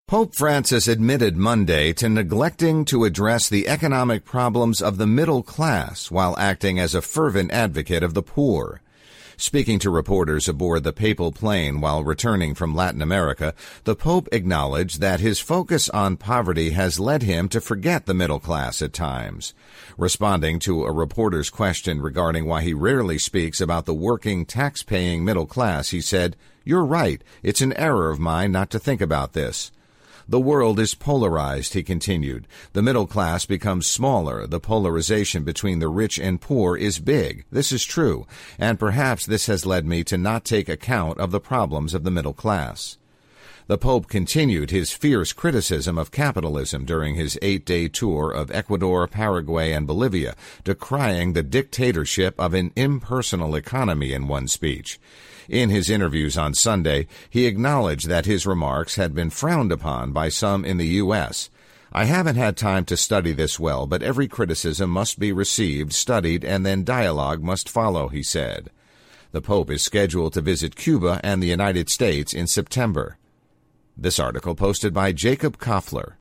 Pope Francis admitted Monday to neglecting to address the economic problems of the middle class while acting as a fervent advocate of the poor. Speaking to reporters aboard the papal plane while returning from Latin America, the Pope acknowledged that his focus on poverty has led him to forget the middle class at times. Responding to a reporter's question regarding why he rarely speaks about the working, tax-paying middle class, he said, "You're right. It's an error of mine not to think about this." The world is polarized, he continued. The middle class becomes smaller. The polarization between the rich and poor is big. This is true, and perhaps this has led me to not take account of the problems of the middle class. The Pope continued his fierce criticism of capitalism during his 8-day tour of Ecuador, Paraguay, and Bolivia, decrying the dictatorship of an impersonal economy in one speech. In his interviews on Sunday, he acknowledged that his remarks had been frowned upon by some in the U.S. "I haven't had time to study this well, but every criticism must be received, studied, and then dialogue must follow," he said. The Pope is scheduled to visit Cuba and the United States in September. This article posted by Jacob Koffler.